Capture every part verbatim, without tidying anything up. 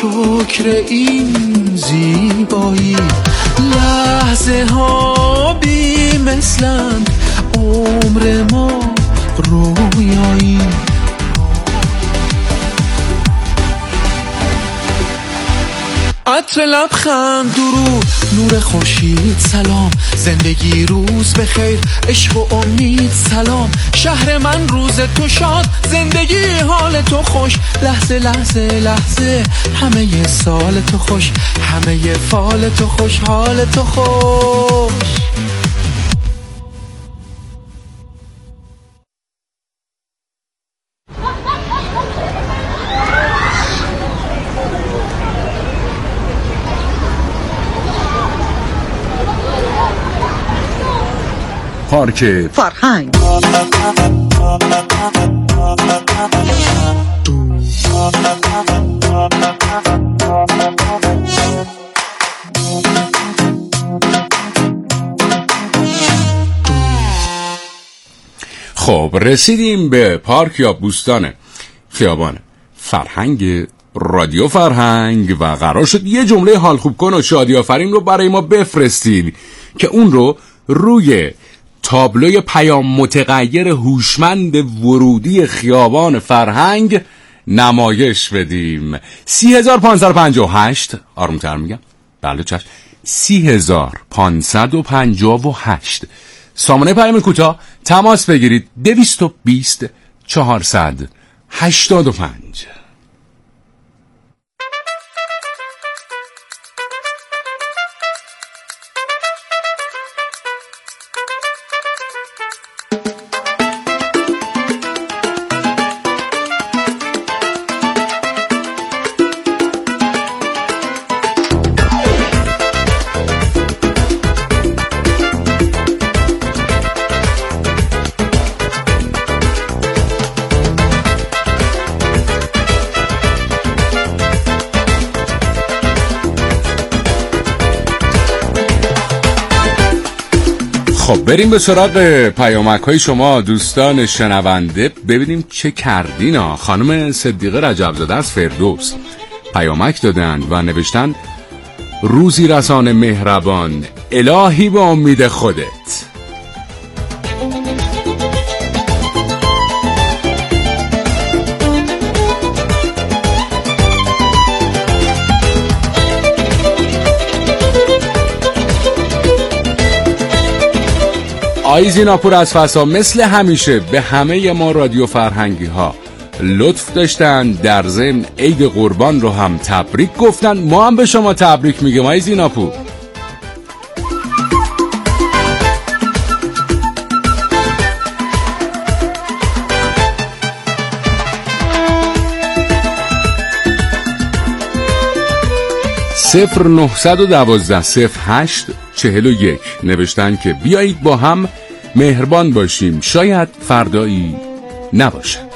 شکر این زیبایی، لحظه ها بی مثلن، عمر ما رویایی. عطر لبخند، درود، نور خورشید سلام، زندگی روز بخیر، عشق و امید سلام. شهر من روز تو شاد، زندگی حال تو خوش، لحظه لحظه لحظه همه سال تو خوش، همه فال تو خوش، حال تو خوش. پارک فرهنگ. خب رسیدیم به پارک یا بوستان خیابان فرهنگ رادیو فرهنگ و قرار شد یه جمله حال خوب کن و شادی آفرین رو برای ما بفرستید که اون رو روی تابلوی پیام متغیر هوشمند ورودی خیابان فرهنگ نمایش بدیم. سی هزار پانصد و پنجاه و هشت آرومتر میگم، بله چشم، سی هزار پانصد و پنجاه و هشت سامانه پیام کوتاه. تماس بگیرید دویست و بیست چهارصد هشتاد و پنج. خب بریم به سراغ پیامک های شما دوستان شنونده، ببینیم چه کردین ها. خانم صدیقه رجبزاده از فردوس پیامک دادن و نوشتن روزی رسان مهربان، الهی به امید خودت. آیزیناپور از فسا مثل همیشه به همه ما رادیو فرهنگی ها لطف داشتن، در ضمن عید قربان رو هم تبریک گفتن. ما هم به شما تبریک میگیم آیزیناپور. صفر نهصد و دوازده صفر هشت چهل و یک نوشتن که بیایید با هم مهربان باشیم، شاید فردایی نباشد.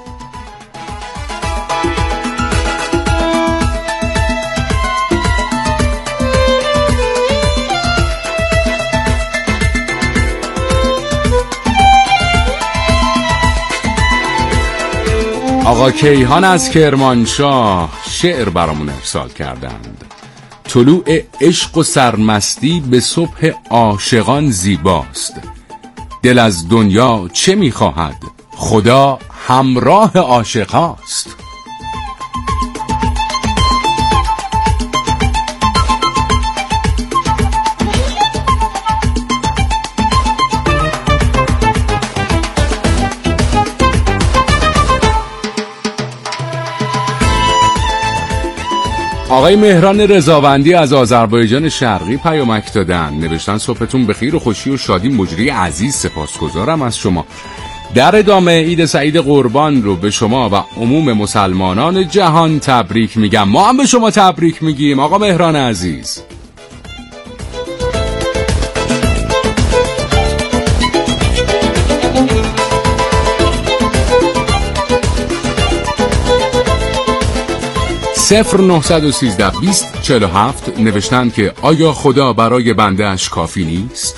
آقا کیهان از کرمانشاه شعر برامون ارسال کردند. طلوع عشق و سرمستی به صبح عاشقان زیباست، دل از دنیا چه میخواهد، خدا همراه عاشقاست. آقای مهران رضاوندی از آذربایجان شرقی پیامک دادن، نوشتن صبحتون بخیر و خوشی و شادی مجری عزیز، سپاسگزارم از شما. در ادامه عید سعید قربان رو به شما و عموم مسلمانان جهان تبریک میگم. ما هم به شما تبریک میگیم آقا مهران عزیز. صفر نهصد و سیزده بیست چهل و هفت نوشتن که آیا خدا برای بنده اش کافی نیست؟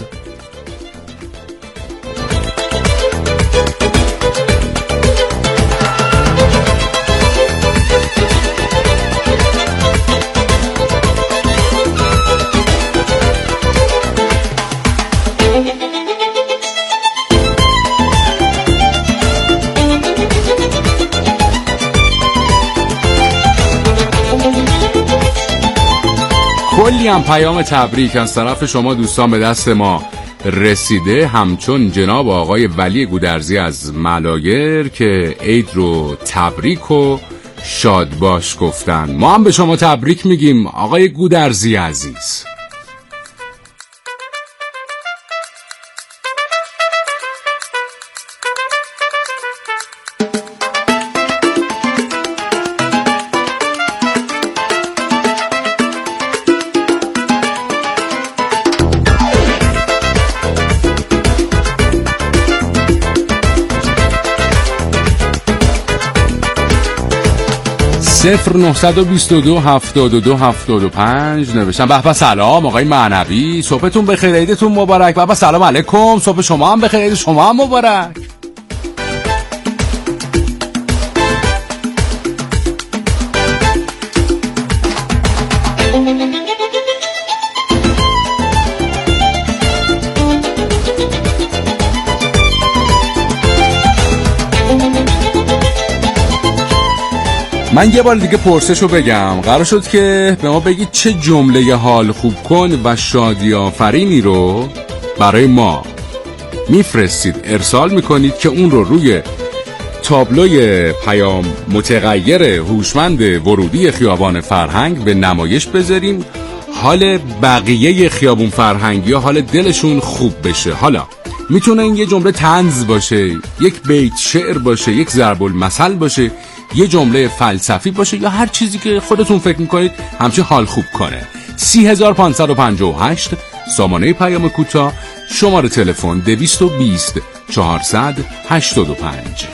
کلی هم پیام تبریک از طرف شما دوستان به دست ما رسیده، همچون جناب آقای ولی گودرزی از ملایر که عید رو تبریک و شاد باش گفتن. ما هم به شما تبریک میگیم آقای گودرزی عزیز. صفر نهصد و بیست و دو هفتاد و دو هفتاد و پنج نوشتم. به به سلام آقای معنوی، صبحتون بخیر، عیدتون مبارک. به به سلام علیکم، صبح شما هم بخیر، عید شما هم مبارک. من یه بار دیگه پرسشو بگم. قرار شد که به ما بگید چه جمله حال خوب کن و شادی آفرینی رو برای ما میفرستید، ارسال میکنید که اون رو روی تابلوی پیام متغیر هوشمند ورودی خیابان فرهنگ به نمایش بذاریم، حال بقیه خیابون فرهنگی یا حال دلشون خوب بشه. حالا میتونه این یه جمله طنز باشه، یک بیت شعر باشه، یک ضرب المثل باشه، یه جمله فلسفی باشه، یا هر چیزی که خودتون فکر میکنید همچه حال خوب کنه. سی هزار پانصد و پنجاه و هشت سامانه پیام کوتاه، شماره تلفن دویست و بیست چهارصد هشتاد و پنج.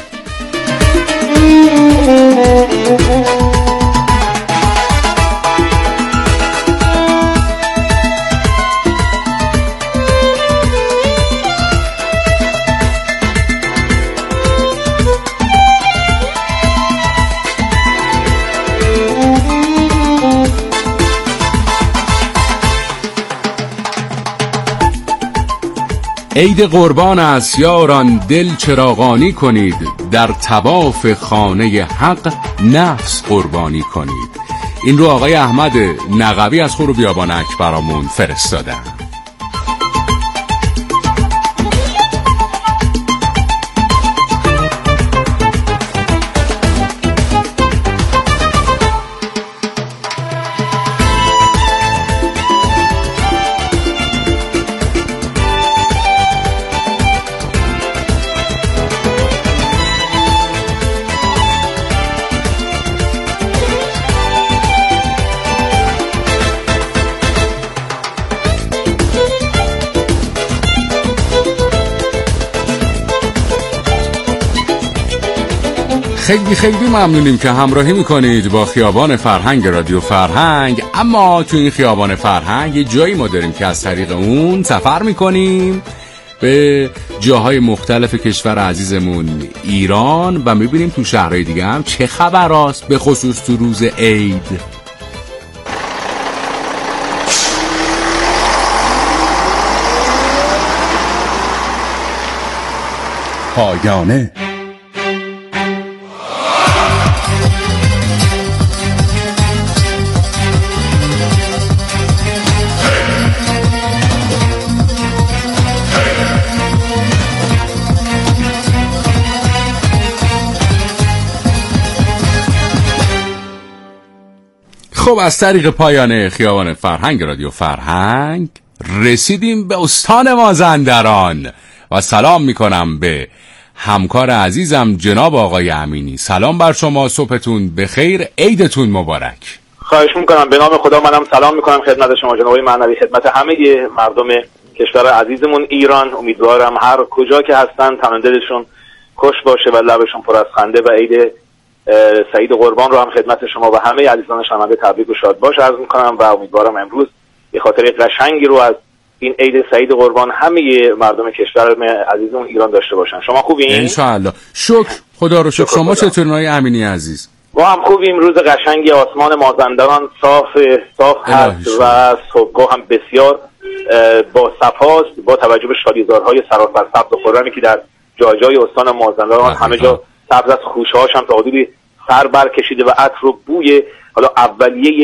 عید قربان است یاران، دل چراغانی کنید، در طواف خانه حق نفس قربانی کنید. این رو آقای احمد نقوی از خور و بیابانک برامون فرستادن. خیلی خیلی ممنونیم که همراهی میکنید با خیابان فرهنگ رادیو فرهنگ. اما تو این خیابان فرهنگ یه جایی ما داریم که از طریق اون سفر میکنیم به جاهای مختلف کشور عزیزمون ایران و میبینیم تو شهرهای دیگه هم چه خبر است، به خصوص تو روز عید. پایانه خب از طریق پایانه خیابان فرهنگ رادیو فرهنگ رسیدیم به استان مازندران و سلام میکنم به همکار عزیزم جناب آقای امینی. سلام بر شما، صبحتون بخیر، عیدتون مبارک. خواهش میکنم. به نام خدا منم سلام میکنم خدمت شما جناب آقای معنوی، خدمت همه مردم کشور عزیزمون ایران. امیدوارم هر کجا که هستن تن دلشون خوش باشه و لبشون پر از خنده و عید سعید قربان رو هم خدمت شما و همه عزیزان شنونده تبریک و شاد باش عرض میکنم و امیدوارم امروز به خاطر قشنگی رو از این عید سعید قربان همه مردم کشور عزیزمون ایران داشته باشن. شما خوبین؟ ان شاء الله. شکر خدا رو شکر. شما چطورین آقای امینی عزیز؟ ما هم خوبیم. روز قشنگی، آسمان مازندران صاف صاف هست و صبحگاه هم بسیار با صفاست، با توجه به شالیزارهای سراسر سبز و خرمی که در جای جای استان مازندران همه جا سبز است. خوشه‌هاش هم تا حدودی سر بر کشیده و عطر و بوی حالا اولیه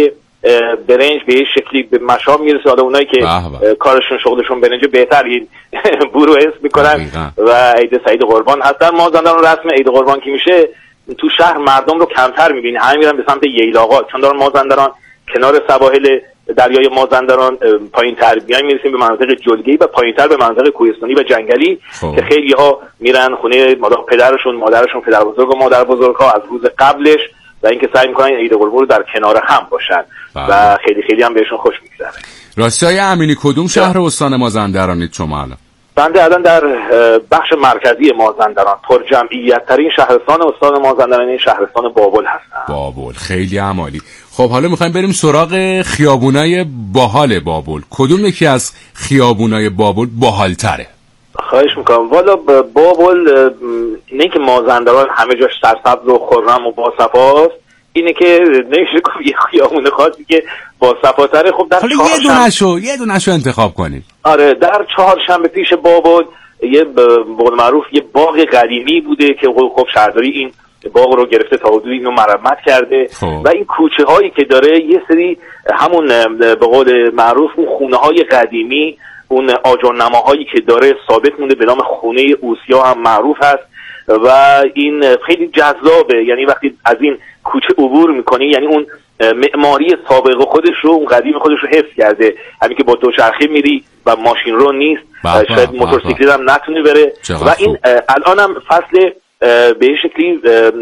برنج به یه شکلی به مشام میرسه. حالا اونایی که کارشون شغلشون برنج بهتر این بورو حس میکنن و عید سعید قربان هستن. مازندران رسم عید قربان که میشه تو شهر مردم رو کمتر میبینی، همه میرن به سمت ییلاقا، چون دارن مازندران کنار سواحل دریای مازندران پایین تر بیایم میرسیم به مناطق جلگه‌ای و پایین تر به مناطق کوهستانی و جنگلی خوب. که خیلی ها میرن خونه پدرشون، مادرشون، پدر بزرگ و مادر بزرگ ها از روز قبلش و اینکه سعی میکنن عید قربان رو در کنار هم باشن بله. و خیلی خیلی هم بهشون خوش میگذره. راستی های امینی کدوم شهر استان مازندرانید شما الان؟ بنده الان در بخش مرکزی مازندران، پر جمعیت ترین شهرستان استان مازندران این شهرستان بابل هستم. بابل خیلی عالی. خب حالا میخوایم بریم سراغ خیابونای باحال بابل. کدوم یکی از خیابونای بابل باحال‌تره؟ خواهش میکنم. والا بابل نه که مازندران همه جاش سرسبز و خرم و باصفاست، اینه که نمیشه که یه خیابون خاصی که باصفاتره. خب در حالا یه دونه‌شو یه دونه‌شو انتخاب کنید. آره در چهارشنبه پیش بابل یه بقول معروف یه باغ قدیمی بوده که خب شهرداری این باغ رو گرفته تا حدودی اینو مرمت کرده خوب. و این کوچه هایی که داره یه سری همون به قول معروف اون خونه های قدیمی، اون آجرنماهایی که داره ثابت مونده به نام خونه اوسیا هم معروف هست و این خیلی جذابه. یعنی وقتی از این کوچه عبور میکنی یعنی اون معماری سابق خودش رو، اون قدیم خودش رو حفظ کرده. همین که با دوچرخه میری و ماشین رو نیست، شاید موتورسیکلت هم نتونی بره و این الان هم فصل به شکلی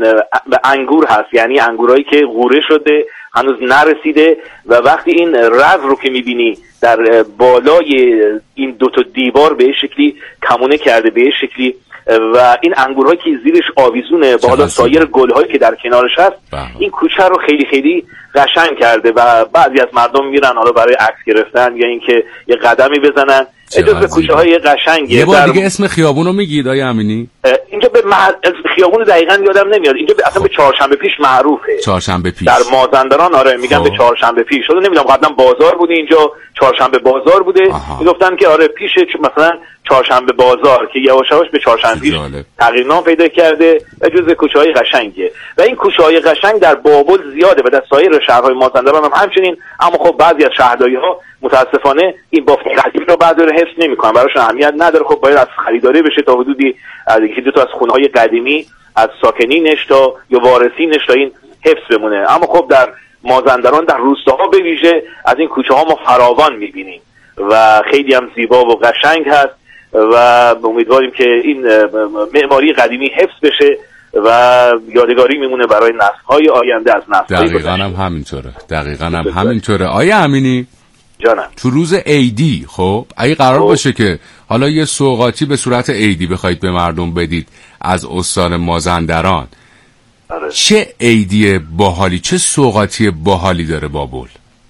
انگور هست، یعنی انگورایی که غوره شده هنوز نرسیده و وقتی این رز رو که میبینی در بالای این دوتا دیوار به شکلی کمونه کرده به شکلی و این انگورهایی که زیرش آویزونه با حالا سایر گلهایی که در کنارش هست بهم. این کوچه رو خیلی خیلی قشنگ کرده و بعضی از مردم میرن حالا برای عکس گرفتن یا اینکه یه قدمی بزنن. اجازه کوچه های قشنگه. یه بار دیگه اسم خیابون رو میگید آقای امینی؟ اینجا به مح... خیابون دقیقاً یادم نمیاد. اینجا به... اصلا به چهارشنبه پیش معروفه. چهارشنبه پیش در مازندران آره میگن خوب. به چهارشنبه پیش. شده نمیدونم قبلا بازار بوده اینجا، چهارشنبه بازار بوده. میگفتن که آره پیش مثلا چهارشنبه بازار که یواش یواش به چهارشنبه پیش تغییر نام پیدا کرده و جزء کوچه‌های قشنگه و این کوچه‌های قشنگ در بابل زیاده و در سایر شهرهای مازندران هم همچنین. اما خب بعضی از شهرداری‌ها متاسفانه این بافت قدیم رو بعد داره حفظ نمی‌کنن، براشون اهمیت نداره. خب باید از خریداری بشه تا حدودی از یکی دو تا از خونه‌های قدیمی از ساکنینش تا یا وارثینش تا این حفظ بمونه. اما خب در مازندران در روستاها به ویژه از این کوچه‌ها ما فراوان می‌بینیم و خیلی هم زیبا و قشنگ هست و امیدواریم که این معماری قدیمی حفظ بشه و یادگاری میمونه برای نسل‌های آینده از نسل‌های دقیقاً هم همینطوره. دقیقاً هم همینطوره. آیا امینی جانم تو روز عیدی خب اگه قرار خوب. باشه که حالا یه سوغاتی به صورت عیدی بخواید به مردم بدید از استان مازندران آره. چه عیدی باحالی، چه سوغاتی باحالی داره بابل؟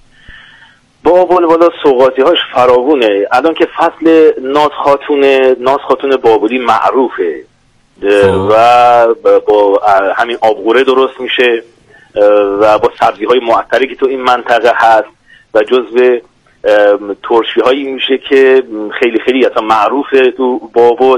بابل والا سوغاتی هاش فراوونه. الان که فصل ناز خاتون ناز خاتون بابلی معروفه و با همین آبغوره درست میشه و با سبزی های معطری که تو این منطقه هست و جزو ترشی هایی میشه که خیلی خیلی اصلا معروفه تو بابل.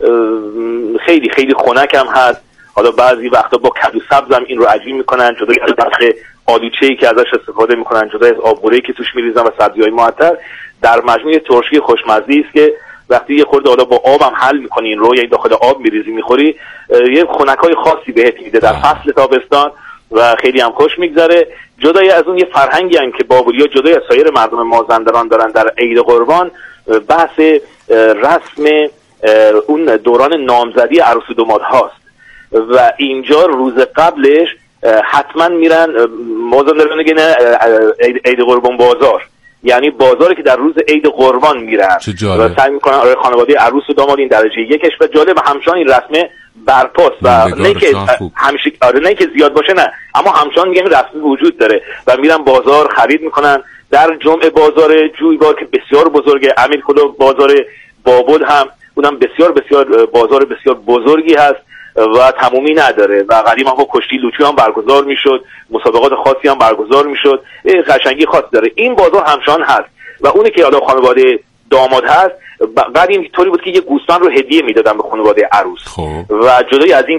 خیلی خیلی خنک هم هست. حالا بعضی وقتا با کدو سبز هم این رو عجین میکنن جدا از بخش آلوچه‌ای که ازش استفاده میکنن، جدا از آبغوره‌ای که توش میریزن و سبزی‌های معطر. در مجموع ترشی خوشمزه‌ای است که وقتی یه خورده حالا با آب هم حل میکنی این رو، یعنی داخل آب میریزی میخوری، یه خنکای خاصی بهت میده در فصل تابستان و خیلی هم خوش میگذره. جدای از اون یه فرهنگی هم که بابلی‌ها جدای از سایر مردم مازندران دارن در عید قربان، بحث رسم اون دوران نامزدی عروس و داماد هاست و اینجا روز قبلش حتما میرن مازندران گنه عید قربان بازار، یعنی بازاری که در روز عید قربان میرن و سعی میکنن آره خانواده عروس و داماد این درجه یکش و جالب همچنان این رسمه برپاست و نه که همیشه آره نه که زیاد باشه نه، اما همچنان میگم رسمی وجود داره و میرن بازار خرید میکنن. در جمعه بازار جویبار که بسیار بزرگه، امیر کلو بازار بابل هم اونم بسیار بسیار بازار بسیار بزرگی هست و تمومی نداره و قدیم هم با کشتی لوچی هم برگزار میشد، مسابقات خاصی هم برگزار میشد، قشنگی خاص داره. این بازار همچنان هست و اونی که حالا خانواده داماد هست بعد این طوری بود که یه گوسفند رو هدیه میدادن به خانواده عروس خوب. و جدای از این که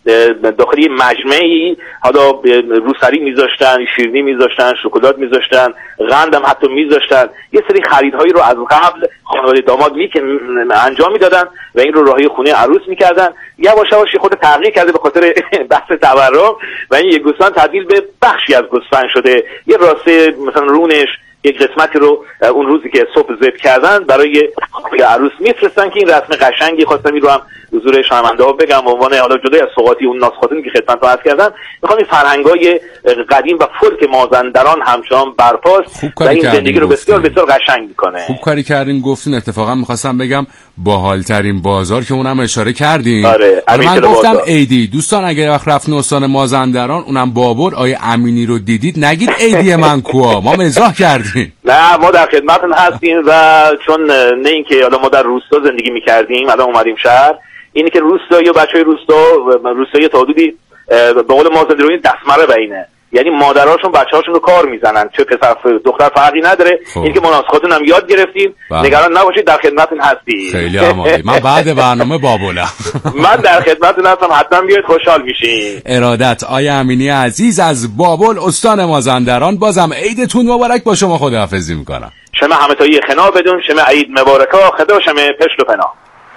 داخلی مجمعی، حالا روسری میذاشتن، شیرینی میذاشتن، شکلات میذاشتن، قند هم حتی میذاشتن. یه سری خریدهایی رو از قبل خانواده داماد می که انجام میدادن و این رو راهی خونه عروس میکردن. یواش یواش خود تغییر کرده به خاطر بحث تورم و این یک گوسفند تبدیل به بخشی از گوسفند شده. یه راسته مثلا رونش یک قسمتی رو اون روزی که صبح ذبح کردن برای خانواده عروس میفرستن که این رسم قشنگی. خواستم این رو هم حضور شنونده ها بگم به عنوان حالا جدای از سوغاتی اون ناز خاتونی که خدمتتون عرض کردم، میخوام این فرهنگای قدیم و فولک مازندران همچنان برپاست و این زندگی رو بسیار بسیار قشنگ میکنه. خوب کاری کردین گفتین. اتفاقا میخواستم بگم باحالترین بازار که اونم اشاره کردین. آره من گفتم ایدی. دوستان اگه وقت رفتین استان مازندران اونم بابر آیه امینی رو دیدید نگید ایدی من کوا، ما مزاح کردیم. نه ما در خدمتتون هستیم و چون نه اینکه حالا ما در روستا زندگی میکردیم الان اومدیم شهر، اینی که روستایی و بچهای روستا روستایی تا حدودی به قول مازندرانی دستمره بینه، یعنی مادرهاشون بچه‌هاشون رو کار میزنن، چه پسر دختر فرقی نداره. این که ما ناز خاتون هم یاد گرفتیم. با. نگران نباشید در خدمتتون هستیم. خیلی عالی. من بعد برنامه بابولا من در خدمتتون هستم، حتما بیاید خوشحال میشین. ارادت. آیه امینی عزیز از بابل استان مازندران، بازم عیدتون مبارک. با شما خداحافظی میکنم. شما همتایی خنا بدون، شما عید مبارکا، خدا شما پشت و پناه.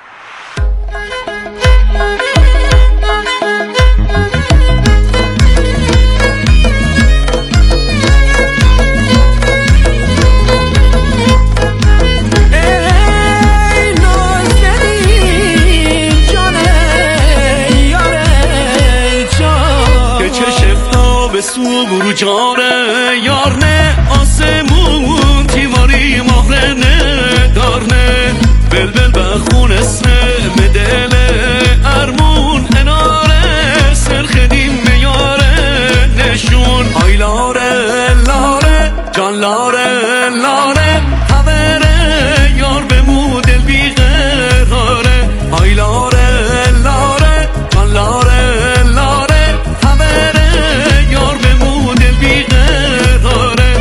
سو برو جاره یارنه آسمون تیماری مهرنه دارنه بلبل بخون اسم مدل ارمون اناره سرخدیم میاره نشون آی لاره لاره جان لاره لاره خبره یار به مودل بیقراره آی لاره لاره جان لاره لاره خبره یار به مودل بیقراره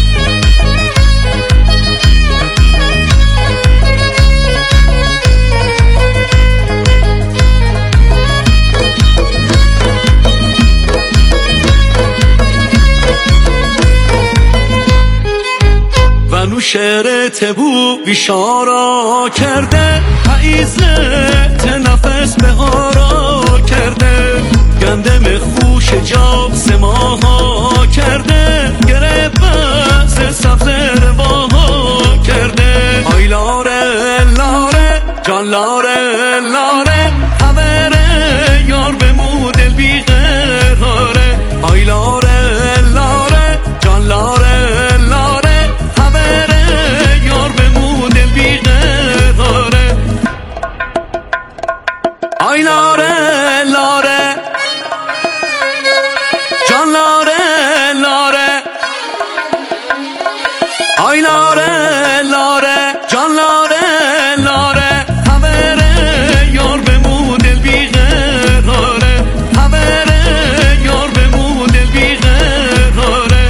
و نو شعر تبو بیشارا کرده حیزه تنفس به آرا کرده گندم خوش جاب سماها کرده گره بس سبز رواها کرده آی لاره لاره جان لاره لاره خبره یار به مودل بیقراره آی لاره لاره جان لاره لاره خبره یار به مودل بیقراره آی لاره لاره جان لاره لاره آی لاره لاره جان لاره لاره خبره یار به مودل بیقراره خبره یار به مودل بیقراره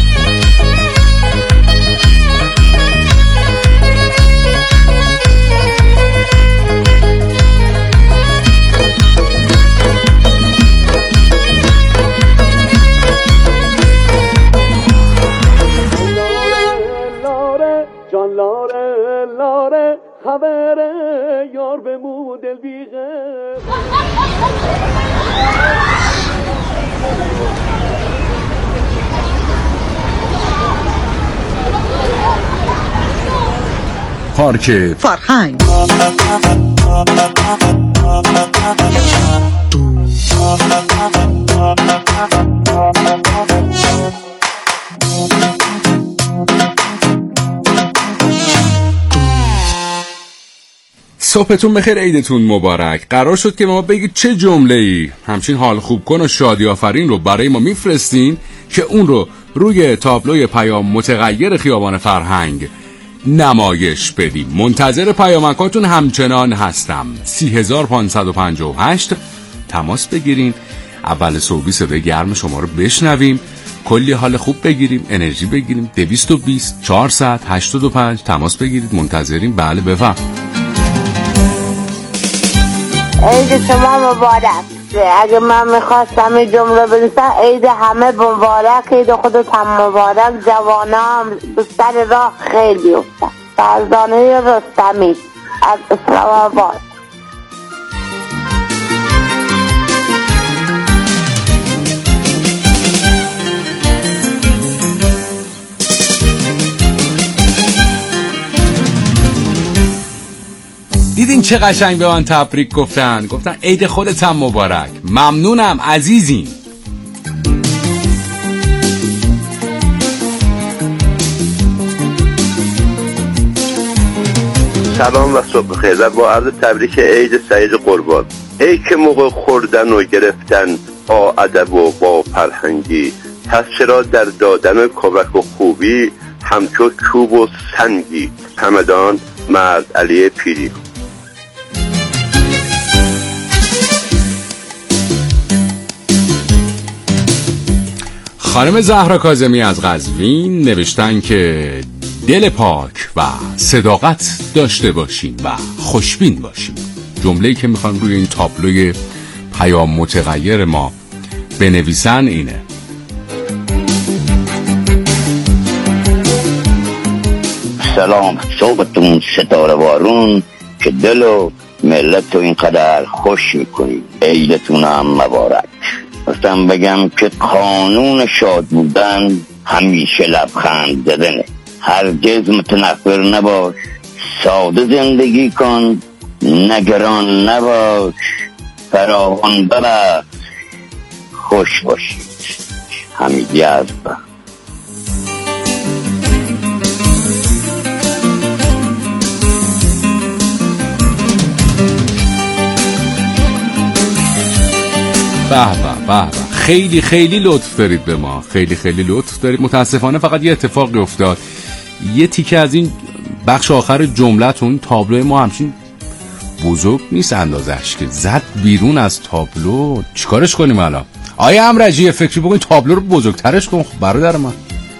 جان لاره لاره خبره یار به مودل بیغه پارک فرهنگ. صبحتون بخیر، عیدتون مبارک. قرار شد که ما بگید چه جمله‌ای همچین حال خوب کن و شادی آفرین رو برای ما میفرستین که اون رو روی تابلوی پیام متغیر خیابان فرهنگ نمایش بدیم. منتظر پیامکاتون همچنان هستم. سی هزار پانصد و پنجاه و هشت تماس بگیرین، اول صبحی صدای گرم شما رو بشنویم، کلی حال خوب بگیریم، انرژی بگیریم. دویست و بیست چهارصد هشتاد و پنج تماس بگیرید، منتظریم. بله بفهم. عید شما مبارک. اگه من میخواستم این جمله بنویسم عید همه مبارک، عید خودت هم مبارک، جوانام به سر راه خیلی افتاد. فرزانه رستمی از اسلام آباد. دیدین چه قشنگ به من تبریک گفتن؟ گفتن عید خودت هم مبارک. ممنونم عزیزین. سلام و صبح بخیر. با عرض تبریک عید سعید قربان. ای که موقع خوردن و گرفتن با ادب و با فرهنگی، پس چرا در دادن کمک و خوبی همچو چوب و سنگی. همدان مرد علی پیری. خانم زهرا کاظمی از قزوین نوشتن که دل پاک و صداقت داشته باشین و خوشبین باشین. جمله‌ای که میخوان روی این تابلوی پیام متغیر ما بنویسن اینه: سلام صبحتون ستاره بارون که دل و ملت رو اینقدر خوش میکنید. عیدتونم مبارک. خواستم بگم که قانون شاد بودن همیشه لبخند زدنه. هرگز متنفر نباش، ساده زندگی کن، نگران نباش، فراوان ببخش، خوش باشید. حمیدی از با به به به به. خیلی خیلی لطف دارید به ما، خیلی خیلی لطف دارید. متاسفانه فقط یه اتفاقی افتاد، یه تیکه از این بخش آخر جملتون تابلو ما همچین بزرگ نیست اندازش که زد بیرون از تابلو. چیکارش کنیم الان؟ آیا امرجی فکری بکنید تابلو رو بزرگترش کن برادر من.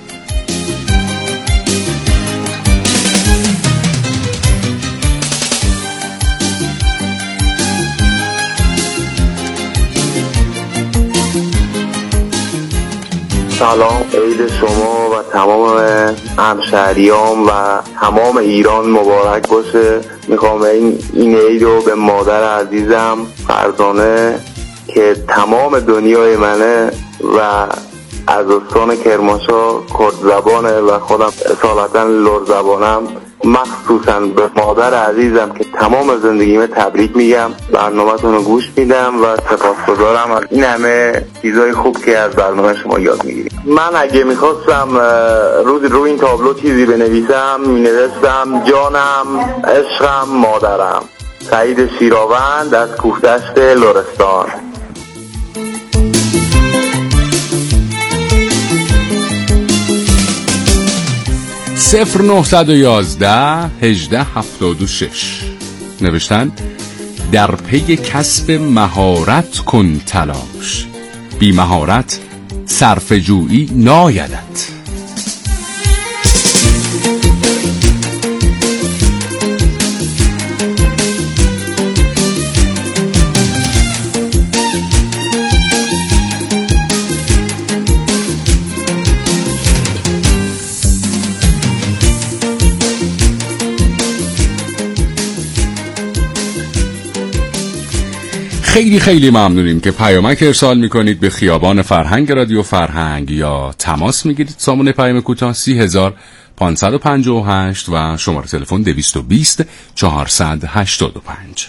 سلام، عید شما و تمام همشهریان و تمام ایران مبارک باشه. میخوام این این عید رو به مادر عزیزم فرزانه که تمام دنیای منه و از استان کرمانشاه کرد زبانه و خودم اصالتا لر زبانم، مخصوصا به مادر عزیزم که تمام زندگیمه تبریک میگم. برنامه‌تون رو گوش میدم و سپاسگزارم از این همه چیزای خوب که از برنامه شما یاد میگیریم. من اگه میخواستم روز روی این تابلو چیزی بنویسم مینوشتم جانم، عشقم، مادرم. سعید شیراوند از کوهدشت لرستان. صفر نهصد و یازده هجده هفتاد و شش نوشتن در پی کسب مهارت کن تلاش، بی مهارت صرفه جویی نایدت. خیلی خیلی ممنونیم که پیامک ارسال میکنید به خیابان فرهنگ رادیو فرهنگ یا تماس میگیرید سامانه پیام کوتاه سی هزار پانصد و پنجاه و هشت و شماره تلفن دویست و بیست چهارصد و هشتاد و پنج.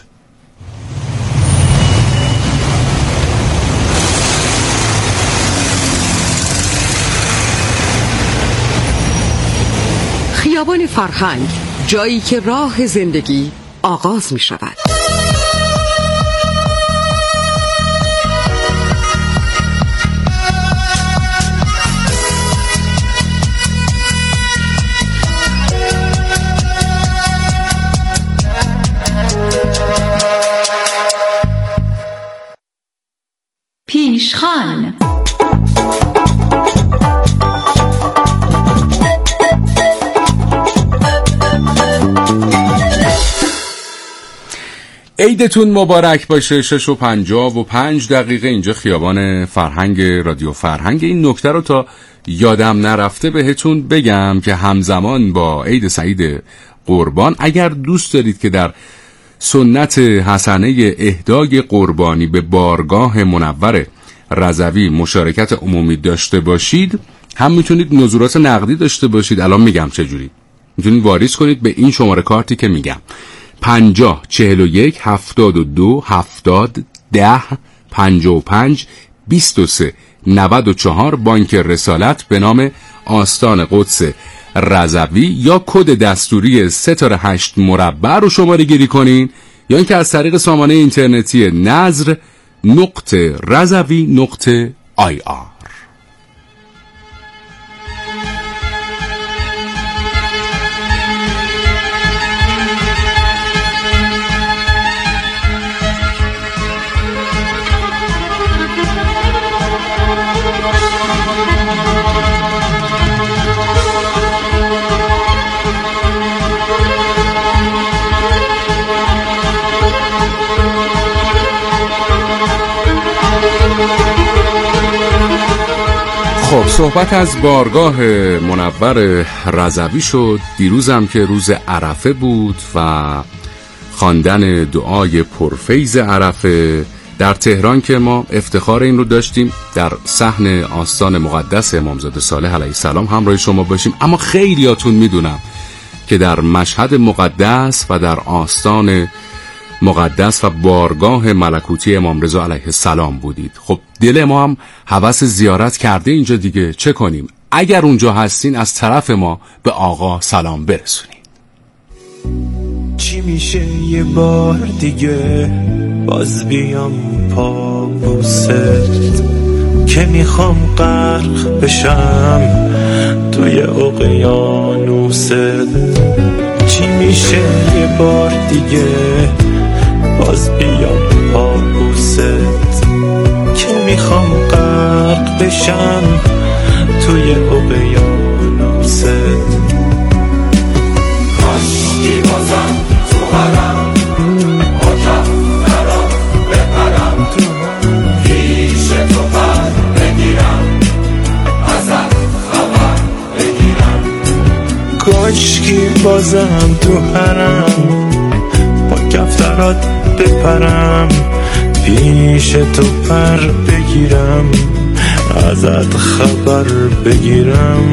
خیابان فرهنگ، جایی که راه زندگی آغاز می شود. پیشخوان. عیدتون مبارک باشه. شش و پنجاه و پنج دقیقه اینجا خیابان فرهنگ رادیو فرهنگ. این نکته رو تا یادم نرفته بهتون بگم که همزمان با عید سعید قربان، اگر دوست دارید که در سنت حسنه اهدای قربانی به بارگاه منور رضوی مشارکت عمومی داشته باشید، هم میتونید نزولات نقدی داشته باشید. الان میگم چجوری. میتونید واریز کنید به این شماره کارتی که میگم: پنجاه چهل و یک هفتاد و دو هفتاد ده پنجاه و پنج بیست و سه نود و چهار، بانک رسالت به نام آستان قدس رضوی، یا کد دستوری سه تا هشت مربع رو شماره گیری کنین، یا اینکه از طریق سامانه اینترنتی نظر نقطه رضوی نقطه آی آر. خب صحبت از بارگاه منور رضوی شد. دیروزم که روز عرفه بود و خواندن دعای پرفیض عرفه در تهران که ما افتخار این رو داشتیم در صحن آستان مقدس امامزاده صالح علیه السلام همراه شما باشیم. اما خیلیاتون میدونم که در مشهد مقدس و در آستان مقدس و بارگاه ملکوتی امام رضا علیه السلام بودید. خب دل ما هم هوس زیارت کرده اینجا دیگه، چه کنیم؟ اگر اونجا هستین از طرف ما به آقا سلام برسونید. چی میشه یه بار دیگه باز بیام پا بوست که میخوام غرق بشم توی اقیانوست. چی میشه یه بار دیگه باز بیام پا بوست که میخوام غرق بشم توی اقیانوست. کاشکی بازم تو حرم با کفترا بپرم، پیش تو پر بگیرم ازت خبر بگیرم. کاشکی بازم تو حرم با کفترات بپرم، پیش تو پر بگیرم ازت خبر بگیرم.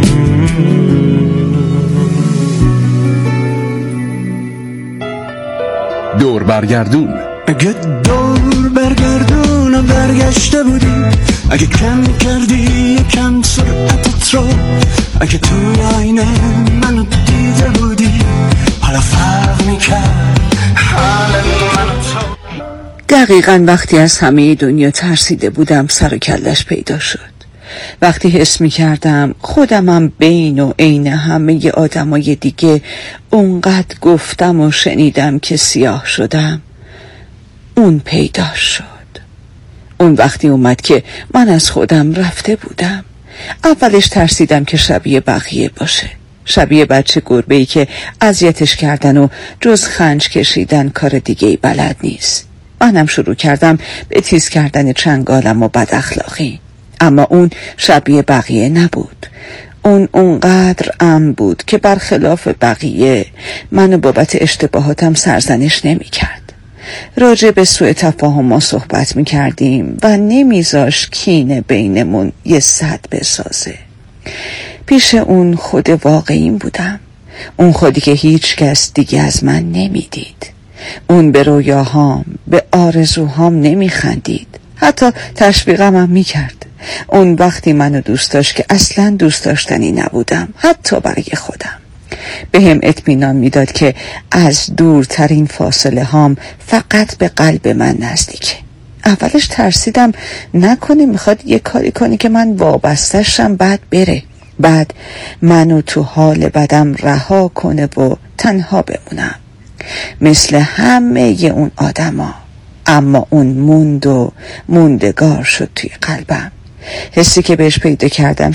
دور برگردون. اگه دور برگردون برگشته بودی، اگه کم کردی کم سرعتت رو، اگه توی آینه منو دیده بودی، حالا فرق میکرد حال منو تو. دقیقاً وقتی از همه دنیا ترسیده بودم سر و کلش پیدا شد. وقتی حس می کردم خودمم بین و عین همه آدمای دیگه اونقدر گفتم و شنیدم که سیاه شدم، اون پیدا شد. اون وقتی اومد که من از خودم رفته بودم. اولش ترسیدم که شبیه بقیه باشه، شبیه بچه گربه‌ای که اذیتش کردن و جز خنج کشیدن کار دیگه‌ای بلد نیست. منم شروع کردم به تیز کردن چنگالم و بد اخلاقی. اما اون شبیه بقیه نبود. اون اونقدر امن بود که برخلاف بقیه منو بابت اشتباهاتم سرزنش نمی کرد. راجع به سوء تفاهم ما صحبت می کردیم و نمیذاش کینه بینمون یه سد بسازه. پیش اون خود واقعیم بودم، اون خودی که هیچ کس دیگه از من نمی دید. اون به رویاهام، به آرزوهام نمی خندید، حتی تشویقم هم می کرد. اون وقتی منو دوست داشت که اصلا دوست داشتنی نبودم، حتی برای خودم. به هم اطمینان میداد که از دورترین فاصله هام فقط به قلب من نزدیکه. اولش ترسیدم نکنه میخواد یه کاری کنه که من وابسته‌شم بعد بره، بعد منو تو حال بدم رها کنه و تنها بمونم مثل همه اون آدما. اما اون موند و موندگار شد توی قلبم. حسی که بهش پیدا کردم